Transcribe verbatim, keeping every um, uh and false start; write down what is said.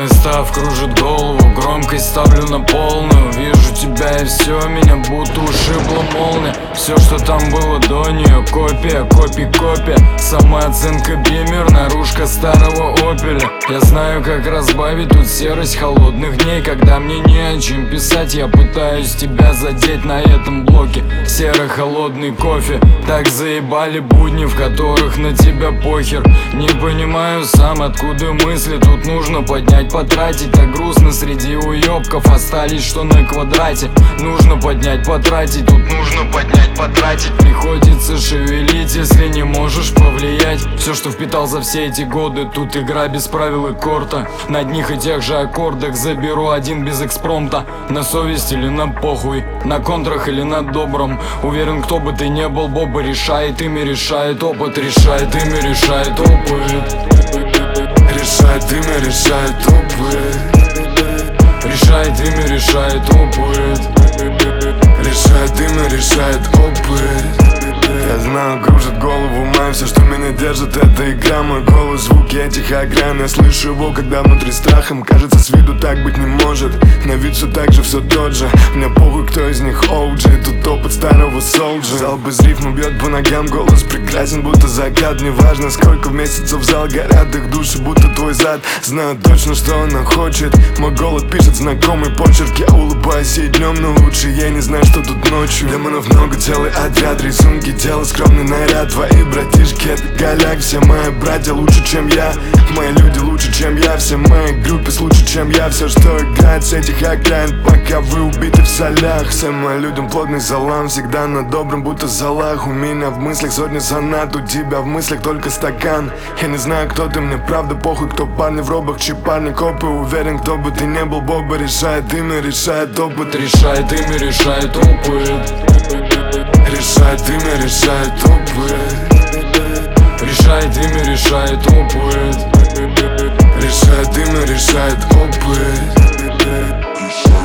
Состав кружит голову, громкость ставлю на полную. Вижу тебя и все, меня будто ушибла молния. Все, что там было до нее, копия, копи, копия. Самооценка бимер, наружка старого опеля. Я знаю, как разбавить тут серость холодных дней. Когда мне не о чем писать, я пытаюсь тебя задеть на этом блоке. Серо-холодный кофе, так заебали будни, в которых на тебя похер. Не понимаю сам, откуда мысли, тут нужно поднять, потратить. Так грустно среди уёбков остались, что на квадрате. Нужно поднять, потратить, тут нужно поднять, потратить. Приходится шевелить, если не можешь повлиять. Все, что впитал за все эти годы, тут игра без правил и корта. На одних и тех же аккордах заберу один без экспромта. На совесть или на похуй, на контрах или на добром. Уверен, кто бы ты не был, Боба решает, ими решает опыт. Решает, ими решает опыт. Решает имя, решает опыт. Решает имя, решает опыт. Решает имя, решает опыт. Я знаю, кружит голову май, все, что меня держит, это игра. Мой голос, звуки этих огран, я слышу его, когда внутри страхом. Кажется, с виду так быть не может, на вид все так же, все тот же. Мне похуй, кто из них о джи, тут опыт старого солджа. Зал без рифма бьет по ногам, голос прекрасен, будто закат. Неважно, сколько месяцев в зал горят их души, будто твой зад. Знаю точно, что она хочет, мой голод пишет знакомый почерк. Я улыбаюсь ей днем, но лучше я не знаю, что тут ночью. Демонов много, целый отряд, рисунки, дело скромный наряд. Твои братишки, это голяк, все мои братья лучше, чем я. Мои люди лучше, чем я, все мои группы лучше, чем я. Все, что играет с этих окраин, пока вы убиты в солях. Всем моим людям плотный залам, всегда на добром, будто залах. У меня в мыслях сотни сонат, у тебя в мыслях только стакан. Я не знаю, кто ты, мне правда похуй, кто парни в робах, чьи парни копы. Уверен, кто бы ты не был, Боба решает имя, решает опыт. Решает имя, решает опыт. Решает имя, решает опыт. Решает имя, решает опыт. Решает имя, решает опыт.